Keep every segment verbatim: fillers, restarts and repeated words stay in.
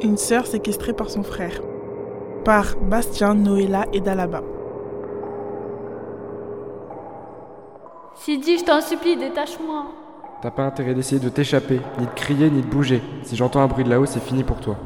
Une sœur séquestrée par son frère. Par Bastien, Noëlla et Dalaba. Sidi, je t'en supplie, détache-moi. T'as pas intérêt d'essayer de t'échapper, ni de crier, ni de bouger. Si j'entends un bruit de là-haut, c'est fini pour toi.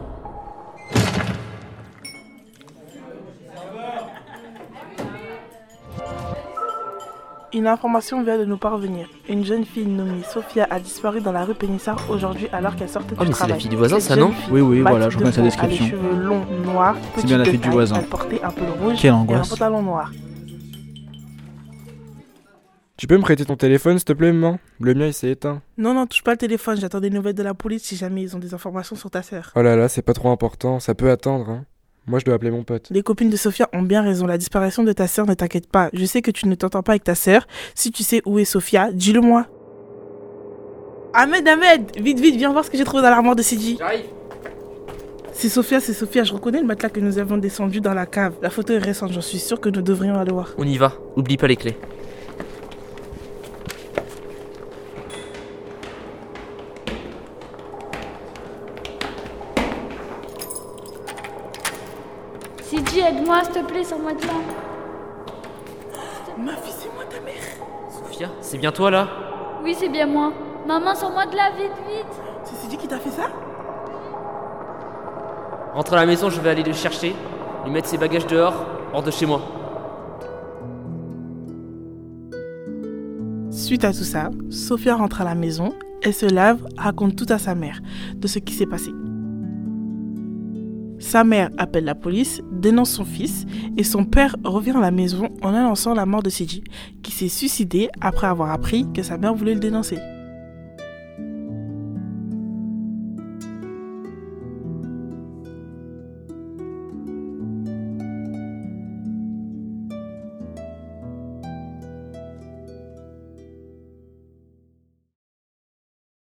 Une information vient de nous parvenir. Une jeune fille nommée Sophia a disparu dans la rue Pénissard aujourd'hui alors qu'elle sortait oh, du mais travail. C'est la fille du voisin, Cette ça, non? Oui, oui, voilà, je reconnais sa description. Elle a les cheveux longs, noirs, C'est bien la fille du voisin. Elle portait un peu rouge Quelle et un angoisse. pantalon noir. Tu peux me prêter ton téléphone, s'il te plaît, maman? Le mien, il s'est éteint. Non, non, touche pas le téléphone, j'attends des nouvelles de la police si jamais ils ont des informations sur ta sœur. Oh là là, c'est pas trop important, ça peut attendre, hein. Moi, je dois appeler mon pote. Les copines de Sophia ont bien raison, la disparition de ta sœur ne t'inquiète pas. Je sais que tu ne t'entends pas avec ta sœur. Si tu sais où est Sophia, dis-le moi. Ahmed, Ahmed, vite, vite, viens voir ce que j'ai trouvé dans l'armoire de Sidi. J'arrive. C'est Sophia, c'est Sophia, je reconnais le matelas que nous avons descendu dans la cave. La photo est récente, j'en suis sûre que nous devrions aller voir. On y va, oublie pas les clés. Sidi, aide-moi, s'il te plaît, sors-moi de là. Ma fille, c'est moi ta mère. Sophia, c'est bien toi là? Oui, c'est bien moi. Maman, sors-moi de là, vite, vite. C'est Sidi qui t'a fait ça? Rentre à la maison, je vais aller le chercher, lui mettre ses bagages dehors, hors de chez moi. Suite à tout ça, Sophia rentre à la maison, elle se lave, raconte tout à sa mère de ce qui s'est passé. Sa mère appelle la police, dénonce son fils et son père revient à la maison en annonçant la mort de Sidi, qui s'est suicidé après avoir appris que sa mère voulait le dénoncer.